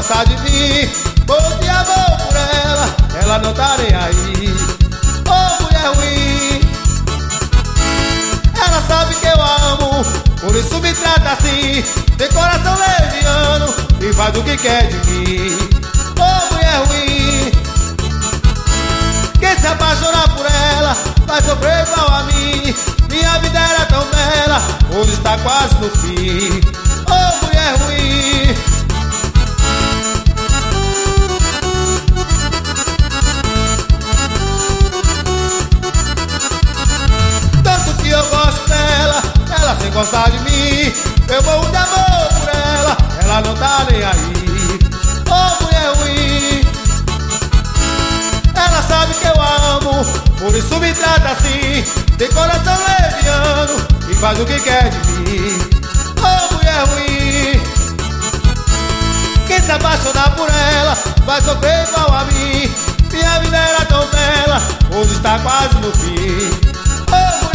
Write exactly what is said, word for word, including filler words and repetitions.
gostar de mim, morro de amor por ela, ela não tá nem aí. Oh, mulher ruim, ela sabe que eu amo, por isso me trata assim. Tem coração leviano e faz o que quer de mim. Oh, mulher ruim, quem se apaixonar por ela vai sofrer igual a mim. Minha vida era tão bela, hoje está quase no fim. Oh, mulher ruim, tanto que eu gosto dela, ela sem gostar de mim. Eu morro de amor por ela, ela não tá nem aí. Oh, mulher ruim, ela sabe que eu amo, por isso me trata assim. Tem coração leviano e faz o que quer de mim. Oh, mulher ruim, quem se apaixonar por ela vai sofrer igual a mim. Minha vida era tão bela, hoje está quase no fim. Oh, mulher